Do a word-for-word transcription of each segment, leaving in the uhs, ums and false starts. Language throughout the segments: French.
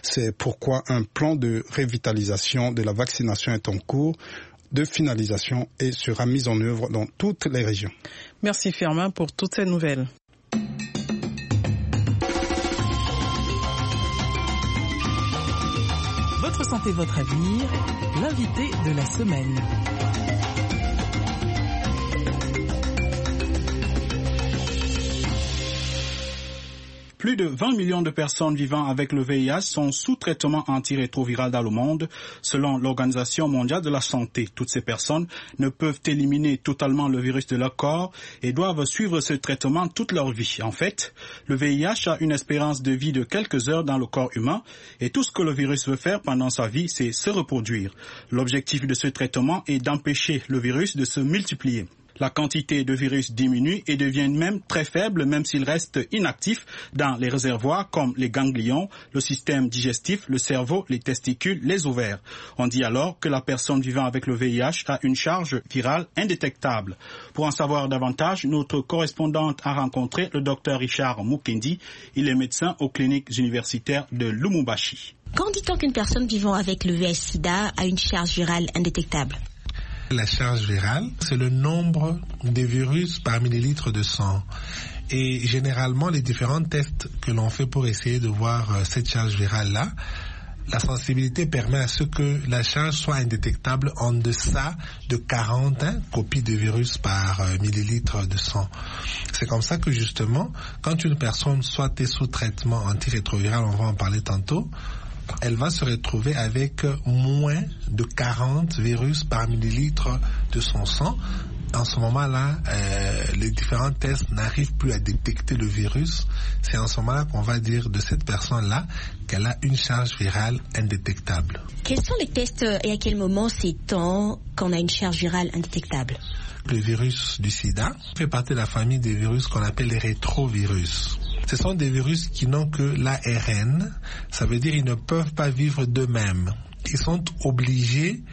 C'est pourquoi un plan de revitalisation de la vaccination est en cours de finalisation et sera mis en œuvre dans toutes les régions. Merci Firmin pour toutes ces nouvelles. Votre santé, votre avenir, l'invité de la semaine. Plus de vingt millions de personnes vivant avec le V I H sont sous traitement antirétroviral dans le monde, selon l'Organisation mondiale de la santé. Toutes ces personnes ne peuvent éliminer totalement le virus de leur corps et doivent suivre ce traitement toute leur vie. En fait, le V I H a une espérance de vie de quelques heures dans le corps humain et tout ce que le virus veut faire pendant sa vie, c'est se reproduire. L'objectif de ce traitement est d'empêcher le virus de se multiplier. La quantité de virus diminue et devient même très faible, même s'il reste inactif dans les réservoirs comme les ganglions, le système digestif, le cerveau, les testicules, les ovaires. On dit alors que la personne vivant avec le V I H a une charge virale indétectable. Pour en savoir davantage, notre correspondante a rencontré le docteur Richard Mukendi. Il est médecin aux cliniques universitaires de Lubumbashi. Quand dit-on qu'une personne vivant avec le V I H-Sida a une charge virale indétectable ? La charge virale, c'est le nombre de virus par millilitre de sang. Et généralement, les différents tests que l'on fait pour essayer de voir cette charge virale-là, la sensibilité permet à ce que la charge soit indétectable en deçà de quarante hein, copies de virus par euh, millilitre de sang. C'est comme ça que justement, quand une personne soit est sous traitement antirétroviral, on va en parler tantôt, elle va se retrouver avec moins de quarante virus par millilitre de son sang. En ce moment-là, euh, les différents tests n'arrivent plus à détecter le virus. C'est en ce moment-là qu'on va dire de cette personne-là qu'elle a une charge virale indétectable. Quels sont les tests et à quel moment sait-on qu'on a une charge virale indétectable ? Le virus du sida fait partie de la famille des virus qu'on appelle les rétrovirus. Ce sont des virus qui n'ont que l'A R N, ça veut dire qu'ils ne peuvent pas vivre d'eux-mêmes. Ils sont obligés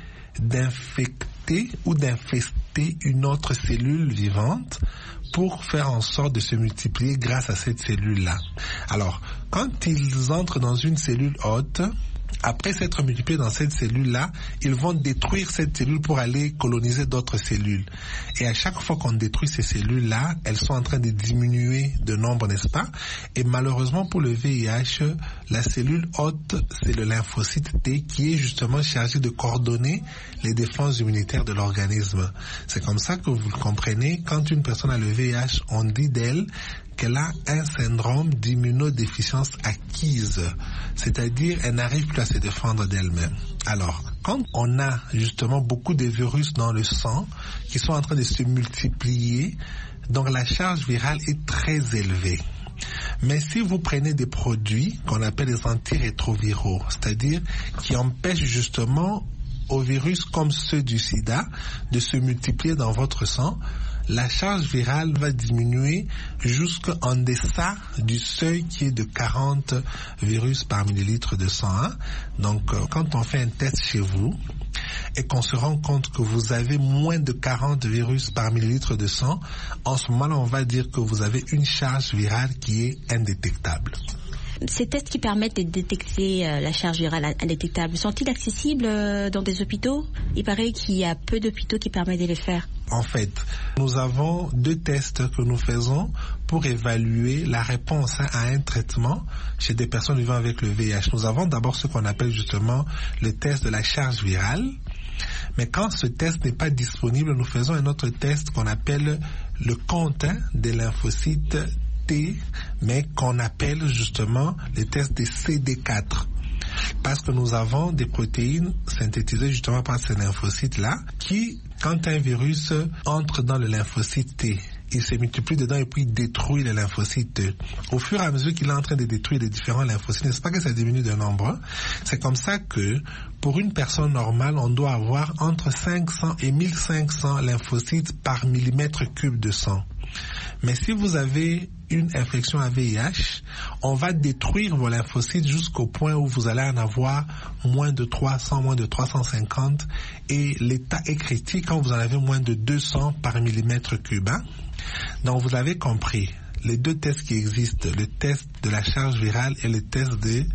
d'infecter ou d'infester une autre cellule vivante pour faire en sorte de se multiplier grâce à cette cellule-là. Alors, quand ils entrent dans une cellule hôte, après s'être multipliés dans cette cellule-là, ils vont détruire cette cellule pour aller coloniser d'autres cellules. Et à chaque fois qu'on détruit ces cellules-là, elles sont en train de diminuer de nombre, n'est-ce pas? Et malheureusement pour le V I H, la cellule hôte, c'est le lymphocyte T qui est justement chargé de coordonner les défenses immunitaires de l'organisme. C'est comme ça que vous le comprenez, quand une personne a le V I H, on dit d'elle qu'elle a un syndrome d'immunodéficience acquise, c'est-à-dire elle n'arrive plus à se défendre d'elle-même. Alors, quand on a justement beaucoup de virus dans le sang qui sont en train de se multiplier, donc la charge virale est très élevée. Mais si vous prenez des produits qu'on appelle les antirétroviraux, c'est-à-dire qui empêchent justement aux virus comme ceux du sida de se multiplier dans votre sang, la charge virale va diminuer jusqu'en deçà du seuil qui est de quarante virus par millilitre de sang. Hein. Donc, euh, quand on fait un test chez vous et qu'on se rend compte que vous avez moins de quarante virus par millilitre de sang, en ce moment-là, on va dire que vous avez une charge virale qui est indétectable. Ces tests qui permettent de détecter euh, la charge virale indétectable, sont-ils accessibles euh, dans des hôpitaux ? Il paraît qu'il y a peu d'hôpitaux qui permettent de les faire. En fait, nous avons deux tests que nous faisons pour évaluer la réponse hein, à un traitement chez des personnes vivant avec le V I H. Nous avons d'abord ce qu'on appelle justement le test de la charge virale. Mais quand ce test n'est pas disponible, nous faisons un autre test qu'on appelle le compte hein, des lymphocytes T, mais qu'on appelle justement le test des C D quatre. Parce que nous avons des protéines synthétisées justement par ces lymphocytes-là qui, quand un virus entre dans le lymphocyte T, il se multiplie dedans et puis il détruit les lymphocytes. Au fur et à mesure qu'il est en train de détruire les différents lymphocytes, n'est-ce pas que ça diminue de nombre? C'est comme ça que, pour une personne normale, on doit avoir entre cinq cents et mille cinq cents lymphocytes par millimètre cube de sang. Mais si vous avez une infection à V I H, on va détruire vos lymphocytes jusqu'au point où vous allez en avoir moins de trois cents, moins de trois cent cinquante, et l'état est critique quand vous en avez moins de deux cents par millimètre cube. Hein? Donc vous avez compris, les deux tests qui existent, le test de la charge virale et le test de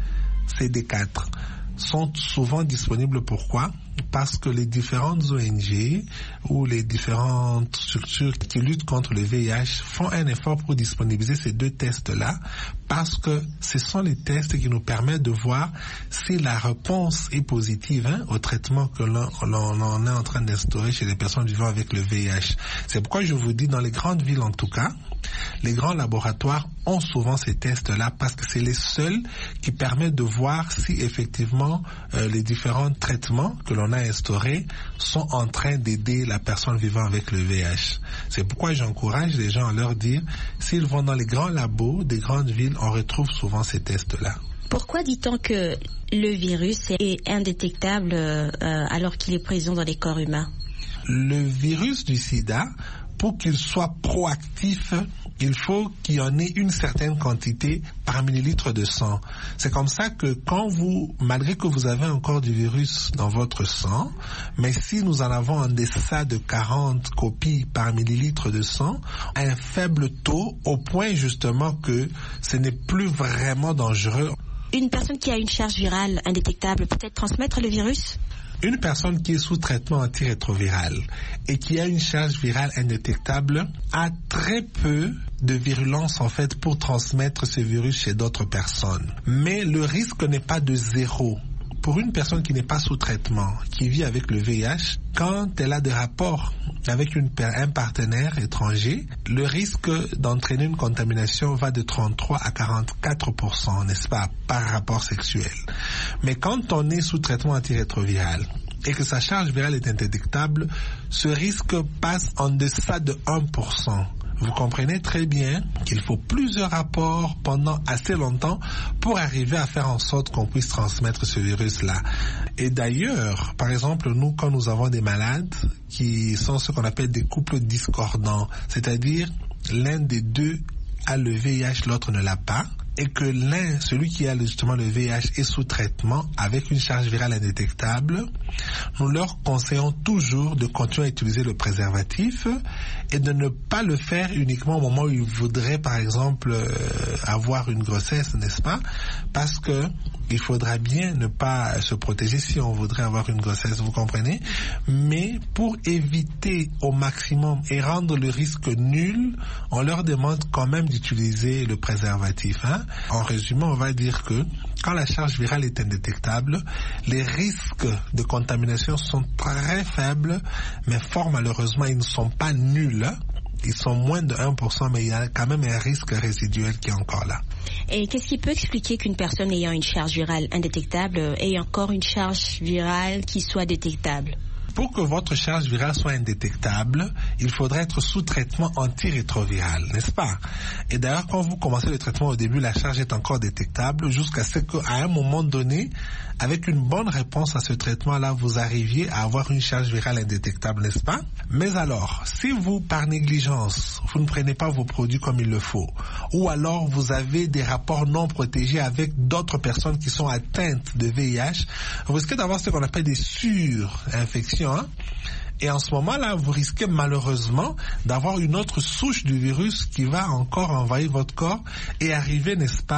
C D quatre, sont souvent disponibles. Pourquoi ? Parce que les différentes O N G ou les différentes structures qui luttent contre le V I H font un effort pour disponibiliser ces deux tests-là, parce que ce sont les tests qui nous permettent de voir si la réponse est positive hein, au traitement que l'on, l'on, l'on est en train d'instaurer chez les personnes vivant avec le V I H. C'est pourquoi je vous dis, dans les grandes villes en tout cas, les grands laboratoires ont souvent ces tests-là, parce que c'est les seuls qui permettent de voir si effectivement euh, les différents traitements que l'on a instaurés sont en train d'aider la personne vivant avec le V I H. C'est pourquoi j'encourage les gens à leur dire, s'ils vont dans les grands labos des grandes villes, on retrouve souvent ces tests-là. Pourquoi dit-on que le virus est indétectable euh, alors qu'il est présent dans les corps humains ? Le virus du sida, pour qu'il soit proactif, il faut qu'il y en ait une certaine quantité par millilitre de sang. C'est comme ça que quand vous, malgré que vous avez encore du virus dans votre sang, mais si nous en avons en deçà de quarante copies par millilitre de sang, un faible taux, au point justement que ce n'est plus vraiment dangereux. Une personne qui a une charge virale indétectable peut-elle transmettre le virus ? Une personne qui est sous traitement antirétroviral et qui a une charge virale indétectable a très peu de virulence en fait pour transmettre ce virus chez d'autres personnes. Mais le risque n'est pas de zéro. Pour une personne qui n'est pas sous traitement, qui vit avec le V I H, quand elle a des rapports avec une, un partenaire étranger, le risque d'entraîner une contamination va de trente-trois à quarante-quatre pour cent, n'est-ce pas, par rapport sexuel. Mais quand on est sous traitement antirétroviral et que sa charge virale est indétectable, ce risque passe en deçà de un pour cent. Vous comprenez très bien qu'il faut plusieurs rapports pendant assez longtemps pour arriver à faire en sorte qu'on puisse transmettre ce virus-là. Et d'ailleurs, par exemple, nous, quand nous avons des malades qui sont ce qu'on appelle des couples discordants, c'est-à-dire l'un des deux a le V I H, l'autre ne l'a pas, et que l'un, celui qui a justement le V I H, est sous traitement avec une charge virale indétectable, nous leur conseillons toujours de continuer à utiliser le préservatif et de ne pas le faire uniquement au moment où ils voudraient, par exemple, euh, avoir une grossesse, n'est-ce pas? Parce que il faudra bien ne pas se protéger si on voudrait avoir une grossesse, vous comprenez? Mais pour éviter au maximum et rendre le risque nul, on leur demande quand même d'utiliser le préservatif, hein? En résumé, on va dire que quand la charge virale est indétectable, les risques de contamination sont très faibles, mais fort malheureusement, ils ne sont pas nuls. Ils sont moins de un pour cent, mais il y a quand même un risque résiduel qui est encore là. Et qu'est-ce qui peut expliquer qu'une personne ayant une charge virale indétectable ait encore une charge virale qui soit détectable ? Pour que votre charge virale soit indétectable, il faudrait être sous traitement antirétroviral, n'est-ce pas? Et d'ailleurs, quand vous commencez le traitement au début, la charge est encore détectable jusqu'à ce qu'à un moment donné, avec une bonne réponse à ce traitement-là, vous arriviez à avoir une charge virale indétectable, n'est-ce pas? Mais alors, si vous, par négligence, vous ne prenez pas vos produits comme il le faut, ou alors vous avez des rapports non protégés avec d'autres personnes qui sont atteintes de V I H, vous risquez d'avoir ce qu'on appelle des surinfections. Hein? Et en ce moment-là, vous risquez malheureusement d'avoir une autre souche du virus qui va encore envahir votre corps et arriver, n'est-ce pas,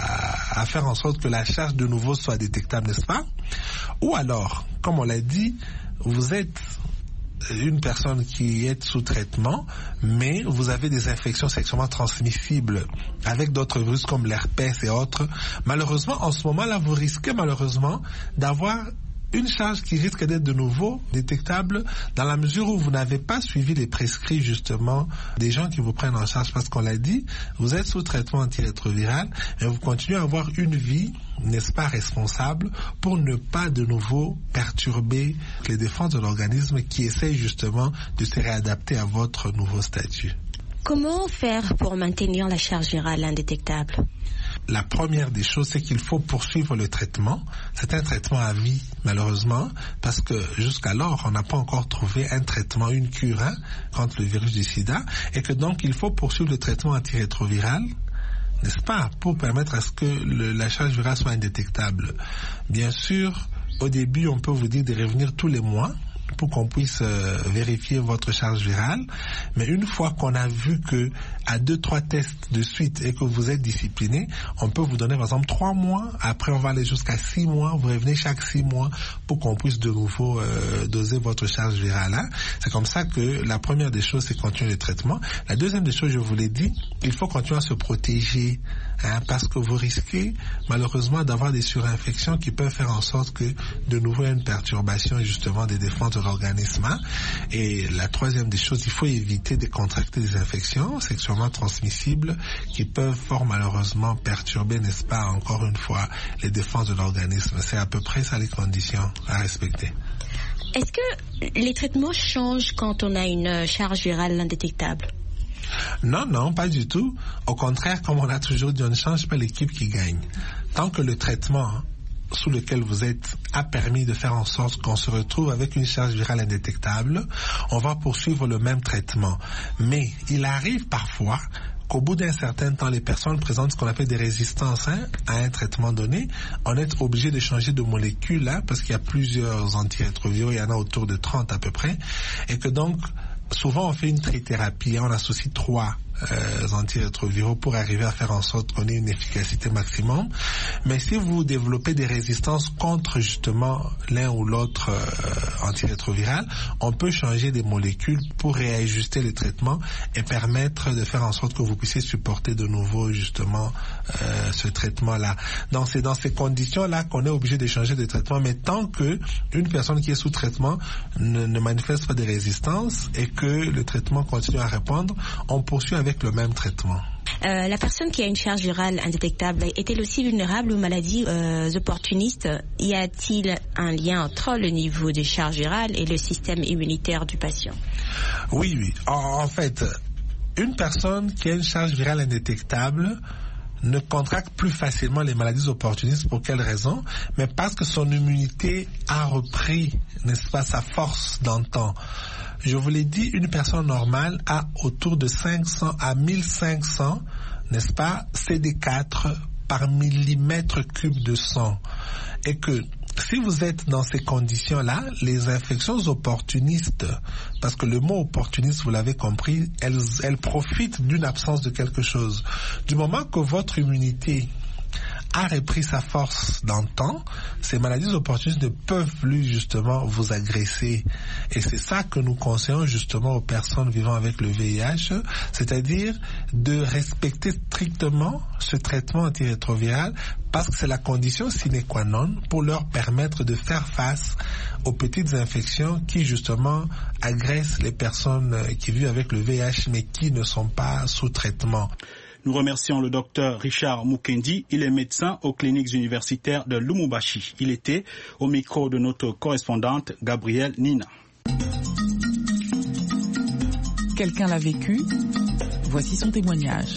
à, à faire en sorte que la charge de nouveau soit détectable, n'est-ce pas? Ou alors, comme on l'a dit, vous êtes une personne qui est sous traitement, mais vous avez des infections sexuellement transmissibles avec d'autres virus comme l'herpès et autres. Malheureusement, en ce moment-là, vous risquez malheureusement d'avoir une charge qui risque d'être de nouveau détectable dans la mesure où vous n'avez pas suivi les prescrits justement des gens qui vous prennent en charge, parce qu'on l'a dit, vous êtes sous traitement antirétroviral et vous continuez à avoir une vie, n'est-ce pas, responsable pour ne pas de nouveau perturber les défenses de l'organisme qui essaye justement de se réadapter à votre nouveau statut. Comment faire pour maintenir la charge virale indétectable ? La première des choses, c'est qu'il faut poursuivre le traitement. C'est un traitement à vie, malheureusement, parce que jusqu'alors, on n'a pas encore trouvé un traitement, une cure hein, contre le virus du sida, et que donc il faut poursuivre le traitement antirétroviral, n'est-ce pas, pour permettre à ce que le, la charge virale soit indétectable. Bien sûr, au début, on peut vous dire de revenir tous les mois, pour qu'on puisse euh, vérifier votre charge virale. Mais une fois qu'on a vu que à deux, trois tests de suite et que vous êtes discipliné, on peut vous donner par exemple trois mois, après on va aller jusqu'à six mois, vous revenez chaque six mois pour qu'on puisse de nouveau euh, doser votre charge virale. Hein. C'est comme ça que la première des choses, c'est continuer le traitement. La deuxième des choses, je vous l'ai dit, il faut continuer à se protéger, hein, parce que vous risquez malheureusement d'avoir des surinfections qui peuvent faire en sorte que de nouveau il y a une perturbation justement des défenses de l'organisme. Hein. Et la troisième des choses, il faut éviter de contracter des infections sexuellement transmissibles qui peuvent fort malheureusement perturber, n'est-ce pas, encore une fois, les défenses de l'organisme. C'est à peu près ça les conditions à respecter. Est-ce que les traitements changent quand on a une charge virale indétectable? Non, non, pas du tout. Au contraire, comme on a toujours dit, on ne change pas l'équipe qui gagne. Tant que le traitement sous lequel vous êtes a permis de faire en sorte qu'on se retrouve avec une charge virale indétectable, on va poursuivre le même traitement. Mais il arrive parfois qu'au bout d'un certain temps, les personnes présentent ce qu'on appelle des résistances, hein, à un traitement donné. On est obligé de changer de molécule, hein, parce qu'il y a plusieurs antirétroviraux, il y en a autour de trente à peu près, et que donc souvent on fait une trithérapie, hein, on associe trois Euh, antirétroviraux pour arriver à faire en sorte qu'on ait une efficacité maximum. Mais si vous développez des résistances contre justement l'un ou l'autre euh, antirétroviral, on peut changer des molécules pour réajuster le traitement et permettre de faire en sorte que vous puissiez supporter de nouveau justement euh, ce traitement-là. Donc c'est dans ces conditions-là qu'on est obligé de changer de traitement. Mais tant que une personne qui est sous traitement ne, ne manifeste pas de résistance et que le traitement continue à répondre, on poursuit avec le même traitement. Euh, la personne qui a une charge virale indétectable est-elle aussi vulnérable aux maladies euh, opportunistes? Y a-t-il un lien entre le niveau de charge virale et le système immunitaire du patient? Oui, oui. En, en fait, une personne qui a une charge virale indétectable ne contracte plus facilement les maladies opportunistes. Pour quelle raison? Mais parce que son immunité a repris, n'est-ce pas, sa force d'antan. Je vous l'ai dit, une personne normale a autour de cinq cents à mille cinq cents, n'est-ce pas, C D quatre par millimètre cube de sang. Et que si vous êtes dans ces conditions-là, les infections opportunistes, parce que le mot opportuniste, vous l'avez compris, elles, elles profitent d'une absence de quelque chose. Du moment que votre immunité a repris sa force d'antan, ces maladies opportunistes ne peuvent plus justement vous agresser. Et c'est ça que nous conseillons justement aux personnes vivant avec le V I H, c'est-à-dire de respecter strictement ce traitement antirétroviral parce que c'est la condition sine qua non pour leur permettre de faire face aux petites infections qui justement agressent les personnes qui vivent avec le V I H mais qui ne sont pas sous traitement. Nous remercions le docteur Richard Mukendi. Il est médecin aux cliniques universitaires de Lubumbashi. Il était au micro de notre correspondante Gabrielle Nina. Quelqu'un l'a vécu. Voici son témoignage.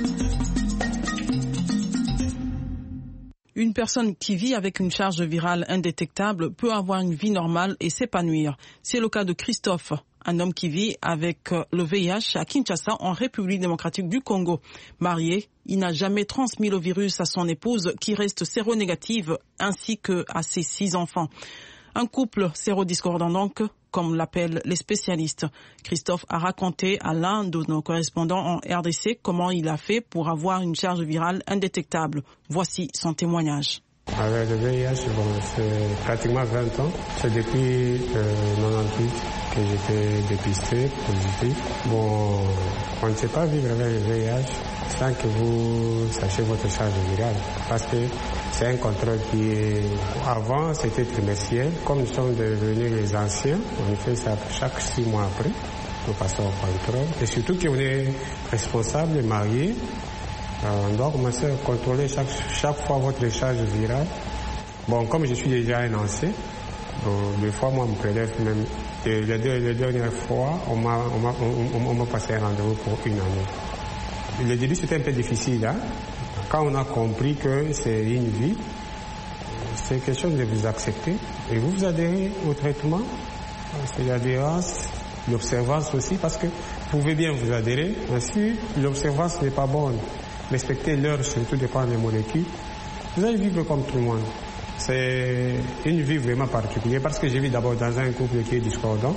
Une personne qui vit avec une charge virale indétectable peut avoir une vie normale et s'épanouir. C'est le cas de Christophe, un homme qui vit avec le V I H à Kinshasa, en République démocratique du Congo. Marié, il n'a jamais transmis le virus à son épouse qui reste séronégative, ainsi qu'à ses six enfants. Un couple sérodiscordant donc, comme l'appellent les spécialistes. Christophe a raconté à l'un de nos correspondants en R D C comment il a fait pour avoir une charge virale indétectable. Voici son témoignage. Avec le V I H, bon, c'est pratiquement vingt ans. C'est depuis euh, quatre-vingt-dix-huit que j'étais dépisté, positif. Bon, on ne sait pas vivre avec le V I H sans que vous sachiez votre charge virale. Parce que c'est un contrôle qui est... Avant, c'était trimestriel. Comme nous sommes devenus les anciens, on fait ça chaque six mois après. Nous passons au contrôle. Et surtout qu'on est responsable, marié. On doit commencer à contrôler chaque, chaque fois votre charge virale. Bon, comme je suis déjà un ancien, bon, des fois, moi, je me prélève même. Et les, deux, les dernières fois, on m'a, on m'a, on, on m'a passé un rendez-vous pour une année. Le début, c'était un peu difficile. Hein? Quand on a compris que c'est une vie, c'est quelque chose de vous accepter. Et vous vous adhérez au traitement. C'est l'adhérence, l'observance aussi, parce que vous pouvez bien vous adhérer, mais si l'observance n'est pas bonne, respectez l'heure, surtout dépend des molécules, vous allez vivre comme tout le monde. C'est une vie vraiment particulière parce que je vis d'abord dans un couple qui est discordant.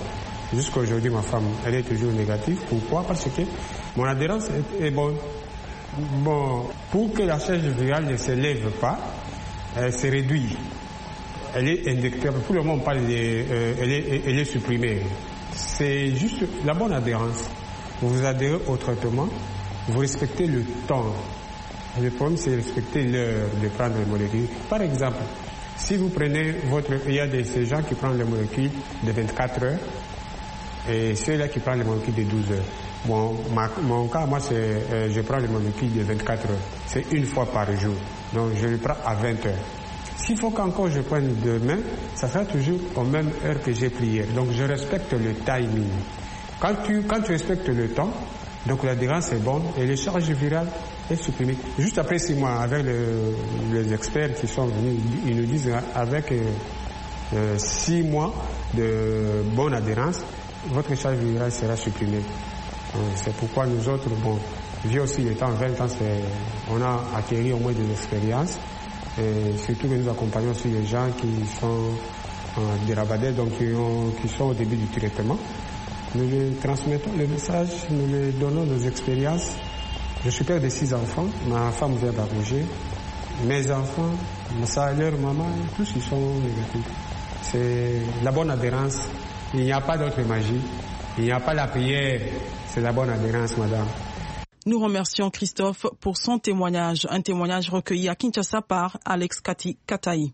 Jusqu'à aujourd'hui, ma femme, elle est toujours négative. Pourquoi? Parce que mon adhérence est, est bonne. Bon, pour que la charge virale ne s'élève pas, elle se réduit. Elle est indétectable. Pour le moment, on parle de, euh, elle, est, elle est supprimée. C'est juste la bonne adhérence. Vous vous adhérez au traitement, vous respectez le temps. Le problème, c'est respecter l'heure de prendre les molécules. Par exemple, si vous prenez votre... Il y a des ces gens qui prennent les molécules de vingt-quatre heures et ceux-là qui prennent les molécules de douze heures. Bon, ma, mon cas, moi, c'est euh, je prends les molécules de vingt-quatre heures. C'est une fois par jour. Donc, je le prends à vingt heures. S'il faut qu'encore je prenne demain, ça sera toujours aux mêmes heures que j'ai pris hier. Donc, je respecte le timing. Quand tu, quand tu respectes le temps, donc l'adhérence est bonne et les charges virales est supprimée. Juste après six mois, avec le, les experts qui sont venus, ils nous disent avec euh, euh, six mois de bonne adhérence, votre charge virale sera supprimée. Donc, c'est pourquoi nous autres, bon, vu aussi le temps, vingt ans, c'est, on a acquis au moins des expériences. Et surtout que nous accompagnons aussi les gens qui sont en dérabadais, donc qui, ont, qui sont au début du traitement. Nous les transmettons le message, nous les donnons nos expériences. Je suis père de six enfants, ma femme vient d'accoucher. Mes enfants, ça, leur maman, tous ils sont négatifs. C'est la bonne adhérence. Il n'y a pas d'autre magie. Il n'y a pas la prière. C'est la bonne adhérence, madame. Nous remercions Christophe pour son témoignage, un témoignage recueilli à Kinshasa par Alex Kati Kataï.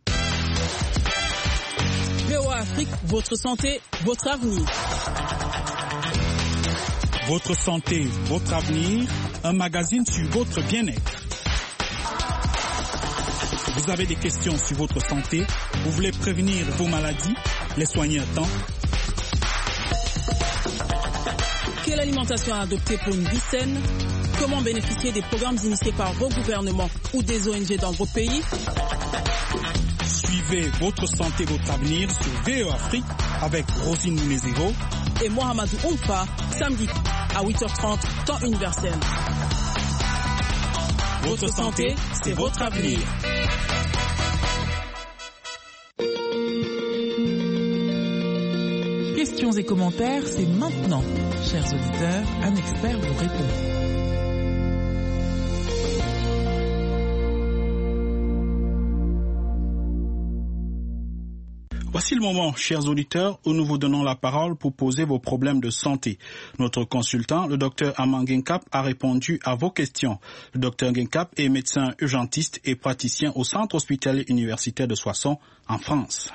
V O A Afrique, votre santé, votre avenir. Votre santé, votre avenir, un magazine sur votre bien-être. Vous avez des questions sur votre santé, vous voulez prévenir vos maladies, les soigner à temps. Quelle alimentation adopter pour une vie saine? Comment bénéficier des programmes initiés par vos gouvernements ou des O N G dans vos pays? Suivez votre santé, votre avenir sur V O A Afrique avec Rosine Mounezero et Mohamedou Oumfa, samedi à huit heures trente, temps universel. Votre santé, c'est votre avenir. Questions et commentaires, c'est maintenant. Chers auditeurs, un expert vous répond. Voici le moment, chers auditeurs, où nous vous donnons la parole pour poser vos problèmes de santé. Notre consultant, le docteur Aman Genkap, a répondu à vos questions. Le docteur Genkap est médecin urgentiste et praticien au Centre hospitalier universitaire de Soissons, en France.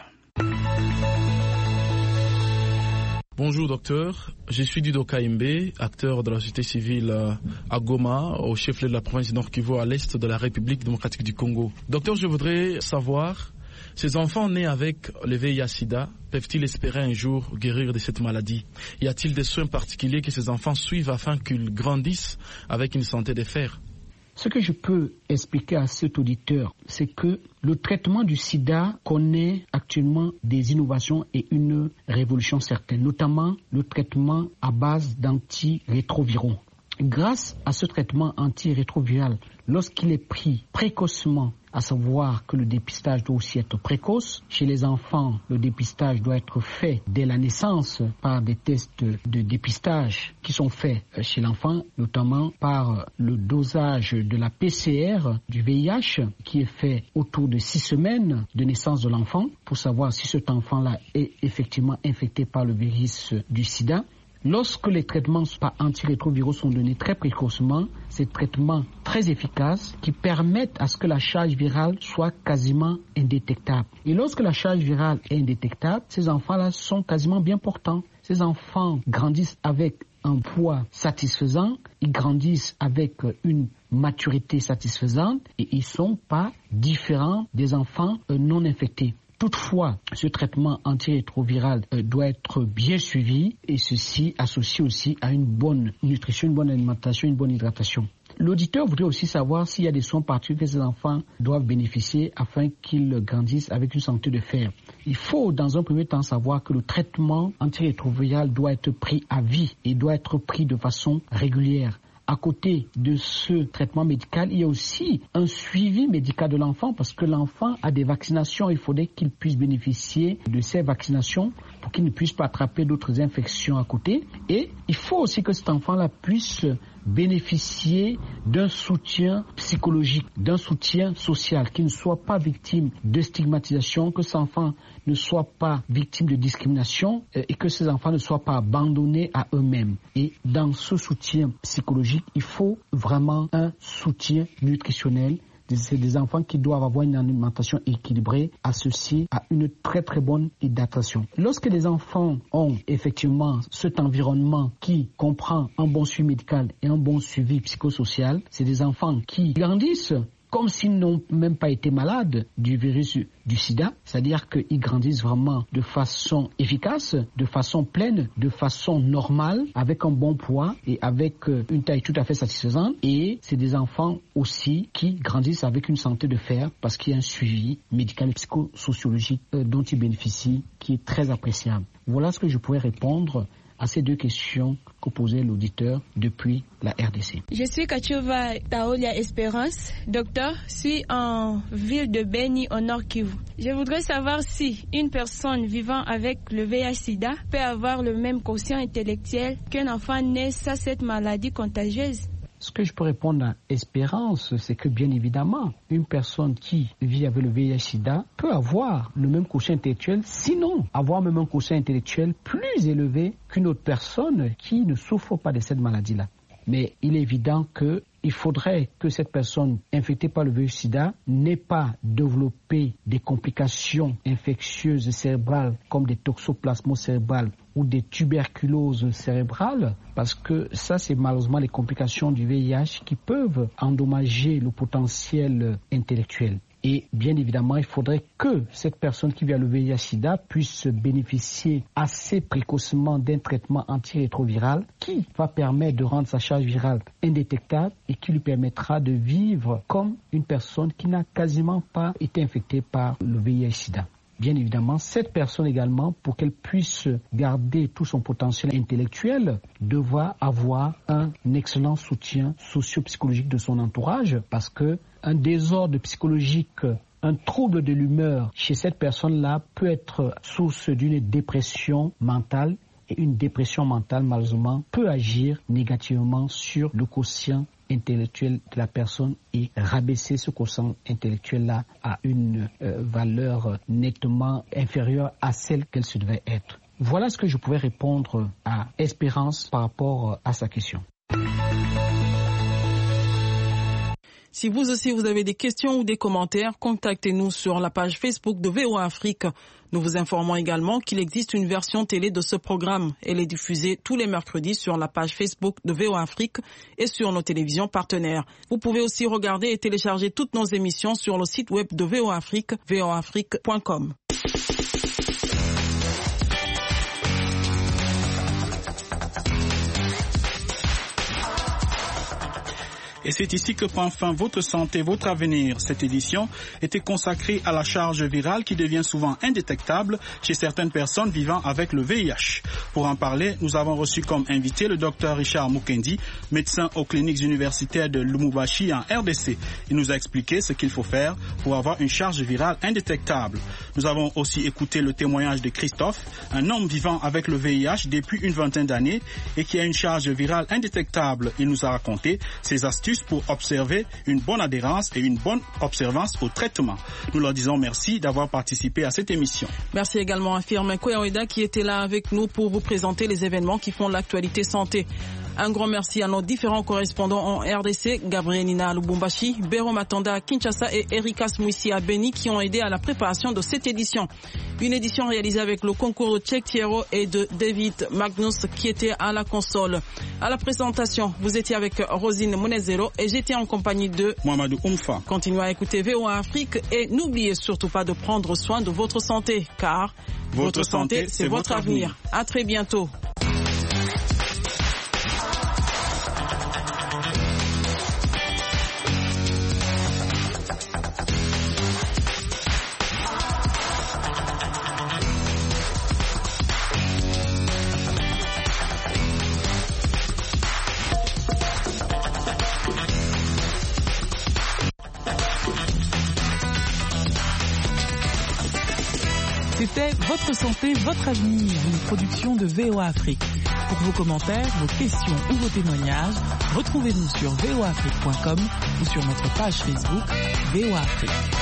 Bonjour docteur, je suis Dido Kaimbe, acteur de la société civile à Goma, au chef-lieu de la province du Nord Kivu, à l'est de la République démocratique du Congo. Docteur, je voudrais savoir, ces enfants nés avec le V I H sida peuvent-ils espérer un jour guérir de cette maladie? Y a-t-il des soins particuliers que ces enfants suivent afin qu'ils grandissent avec une santé de fer? Ce que je peux expliquer à cet auditeur, c'est que le traitement du sida connaît actuellement des innovations et une révolution certaine, notamment le traitement à base d'antirétroviraux. Grâce à ce traitement antirétroviral, lorsqu'il est pris précocement, à savoir que le dépistage doit aussi être précoce, chez les enfants, le dépistage doit être fait dès la naissance par des tests de dépistage qui sont faits chez l'enfant, notamment par le dosage de la P C R du V I H qui est fait autour de six semaines de naissance de l'enfant pour savoir si cet enfant-là est effectivement infecté par le virus du sida. Lorsque les traitements par antirétroviraux sont donnés très précocement, ces traitements très efficaces qui permettent à ce que la charge virale soit quasiment indétectable. Et lorsque la charge virale est indétectable, ces enfants-là sont quasiment bien portants. Ces enfants grandissent avec un poids satisfaisant, ils grandissent avec une maturité satisfaisante et ils ne sont pas différents des enfants non infectés. Toutefois, ce traitement antirétroviral euh, doit être bien suivi et ceci associé aussi à une bonne nutrition, une bonne alimentation, une bonne hydratation. L'auditeur voudrait aussi savoir s'il y a des soins particuliers que ces enfants doivent bénéficier afin qu'ils grandissent avec une santé de fer. Il faut dans un premier temps savoir que le traitement antirétroviral doit être pris à vie et doit être pris de façon régulière. à côté de ce traitement médical, il y a aussi un suivi médical de l'enfant parce que l'enfant a des vaccinations. Il faudrait qu'il puisse bénéficier de ces vaccinations pour qu'il ne puisse pas attraper d'autres infections à côté. Et il faut aussi que cet enfant-là puisse bénéficier d'un soutien psychologique, d'un soutien social, qu'il ne soit pas victime de stigmatisation, que cet enfant ne soit pas victime de discrimination et que ces enfants ne soient pas abandonnés à eux-mêmes. Et dans ce soutien psychologique, il faut vraiment un soutien nutritionnel. C'est des enfants qui doivent avoir une alimentation équilibrée associée à une très très bonne hydratation. Lorsque les enfants ont effectivement cet environnement qui comprend un bon suivi médical et un bon suivi psychosocial, c'est des enfants qui grandissent comme s'ils n'ont même pas été malades du virus du sida, c'est-à-dire qu'ils grandissent vraiment de façon efficace, de façon pleine, de façon normale, avec un bon poids et avec une taille tout à fait satisfaisante. Et c'est des enfants aussi qui grandissent avec une santé de fer parce qu'il y a un suivi médical et psychosociologique dont ils bénéficient qui est très appréciable. Voilà ce que je pourrais répondre à ces deux questions que posait l'auditeur depuis la R D C. Je suis Kachova Taolia Espérance, docteur, suis en ville de Beni au Nord Kivu. Je voudrais savoir si une personne vivant avec le V I H sida peut avoir le même quotient intellectuel qu'un enfant né sans cette maladie contagieuse. Ce que je peux répondre à Espérance, c'est que bien évidemment, une personne qui vit avec le V I H sida peut avoir le même quotient intellectuel, sinon avoir même un quotient intellectuel plus élevé qu'une autre personne qui ne souffre pas de cette maladie-là. Mais il est évident que il faudrait que cette personne infectée par le V I H sida n'ait pas développé des complications infectieuses cérébrales comme des toxoplasmoses cérébrales ou des tuberculoses cérébrales, parce que ça, c'est malheureusement les complications du V I H qui peuvent endommager le potentiel intellectuel. Et bien évidemment, il faudrait que cette personne qui vit avec le V I H sida puisse bénéficier assez précocement d'un traitement antirétroviral qui va permettre de rendre sa charge virale indétectable et qui lui permettra de vivre comme une personne qui n'a quasiment pas été infectée par le V I H sida. Bien évidemment, cette personne également, pour qu'elle puisse garder tout son potentiel intellectuel, devra avoir un excellent soutien socio-psychologique de son entourage, parce que un désordre psychologique, un trouble de l'humeur chez cette personne-là peut être source d'une dépression mentale. Et une dépression mentale, malheureusement, peut agir négativement sur le quotient intellectuel de la personne et rabaisser ce quotient intellectuel-là à une euh, valeur nettement inférieure à celle qu'elle se devait être. Voilà ce que je pouvais répondre à Espérance par rapport à sa question. Si vous aussi vous avez des questions ou des commentaires, contactez-nous sur la page Facebook de V O A Afrique. Nous vous informons également qu'il existe une version télé de ce programme. Elle est diffusée tous les mercredis sur la page Facebook de V O A Afrique et sur nos télévisions partenaires. Vous pouvez aussi regarder et télécharger toutes nos émissions sur le site web de V O A Afrique, v o afrique point com. Et c'est ici que prend fin votre santé, votre avenir. Cette édition était consacrée à la charge virale qui devient souvent indétectable chez certaines personnes vivant avec le V I H. Pour en parler, nous avons reçu comme invité le docteur Richard Mukendi, médecin aux cliniques universitaires de Lubumbashi en R D C. Il nous a expliqué ce qu'il faut faire pour avoir une charge virale indétectable. Nous avons aussi écouté le témoignage de Christophe, un homme vivant avec le V I H depuis une vingtaine d'années et qui a une charge virale indétectable. Il nous a raconté ses astuces pour observer une bonne adhérence et une bonne observance au traitement. Nous leur disons merci d'avoir participé à cette émission. Merci également à Firmin Koyaoueda qui était là avec nous pour vous présenter les événements qui font l'actualité santé. Un grand merci à nos différents correspondants en R D C, Gabriel Nina à Lubumbashi, Béro Matanda à Kinshasa et Erika Smouissi à Beni qui ont aidé à la préparation de cette édition. Une édition réalisée avec le concours de Tchèque Thiero et de David Magnus qui était à la console. À la présentation, vous étiez avec Rosine Monezero et j'étais en compagnie de Mohamedou Oumfa. Continuez à écouter V O A Afrique et n'oubliez surtout pas de prendre soin de votre santé car votre, votre santé, c'est, c'est votre avenir. avenir. À très bientôt. C'était Votre santé, votre avenir, une production de V O A Afrique. Pour vos commentaires, vos questions ou vos témoignages, retrouvez-nous sur v o afrique point com ou sur notre page Facebook V O A Afrique.